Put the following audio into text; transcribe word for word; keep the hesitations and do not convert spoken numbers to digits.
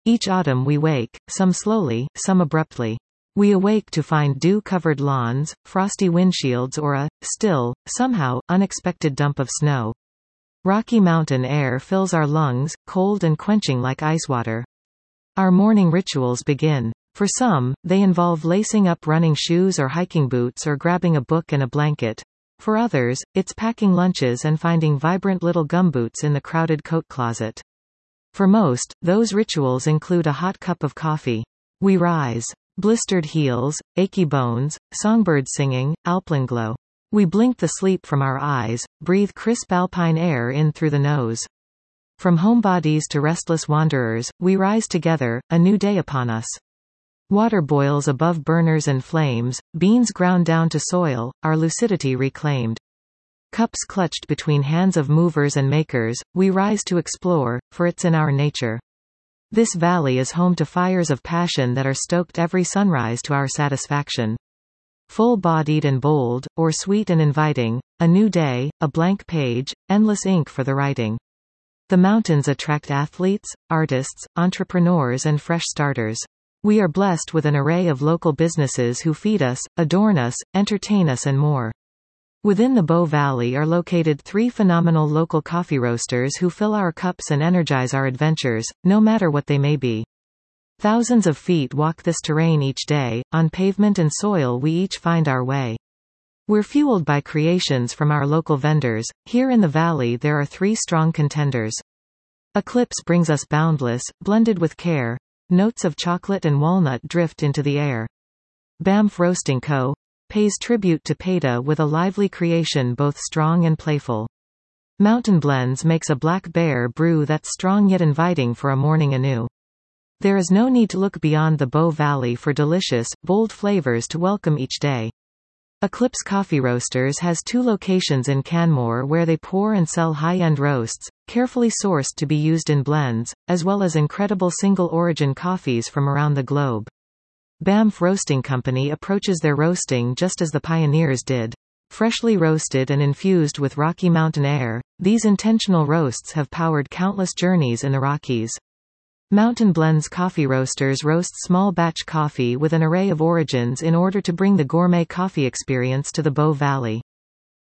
Each autumn we wake, some slowly, some abruptly. We awake to find dew-covered lawns, frosty windshields or a, still, somehow, unexpected dump of snow. Rocky Mountain air fills our lungs, cold and quenching like ice water. Our morning rituals begin. For some, they involve lacing up running shoes or hiking boots or grabbing a book and a blanket. For others, it's packing lunches and finding vibrant little gumboots in the crowded coat closet. For most, those rituals include a hot cup of coffee. We rise. Blistered heels, achy bones, songbirds singing, alpenglow. We blink the sleep from our eyes, breathe crisp alpine air in through the nose. From homebodies to restless wanderers, we rise together, a new day upon us. Water boils above burners and flames, beans ground down to soil, our lucidity reclaimed. Cups clutched between hands of movers and makers, we rise to explore, for it's in our nature. This valley is home to fires of passion that are stoked every sunrise to our satisfaction. Full-bodied and bold, or sweet and inviting, a new day, a blank page, endless ink for the writing. The mountains attract athletes, artists, entrepreneurs and fresh starters. We are blessed with an array of local businesses who feed us, adorn us, entertain us and more. Within the Bow Valley are located three phenomenal local coffee roasters who fill our cups and energize our adventures, no matter what they may be. Thousands of feet walk this terrain each day, on pavement and soil we each find our way. We're fueled by creations from our local vendors. Here in the valley there are three strong contenders. Eclipse brings us boundless, blended with care. Notes of chocolate and walnut drift into the air. Banff Roasting Co. pays tribute to Peta with a lively creation both strong and playful. Mountain Blends makes a black bear brew that's strong yet inviting for a morning anew. There is no need to look beyond the Bow Valley for delicious, bold flavors to welcome each day. Eclipse Coffee Roasters has two locations in Canmore where they pour and sell high-end roasts, carefully sourced to be used in blends, as well as incredible single-origin coffees from around the globe. Banff Roasting Company approaches their roasting just as the pioneers did. Freshly roasted and infused with Rocky Mountain air, these intentional roasts have powered countless journeys in the Rockies. Mountain Blends Coffee Roasters roast small-batch coffee with an array of origins in order to bring the gourmet coffee experience to the Bow Valley.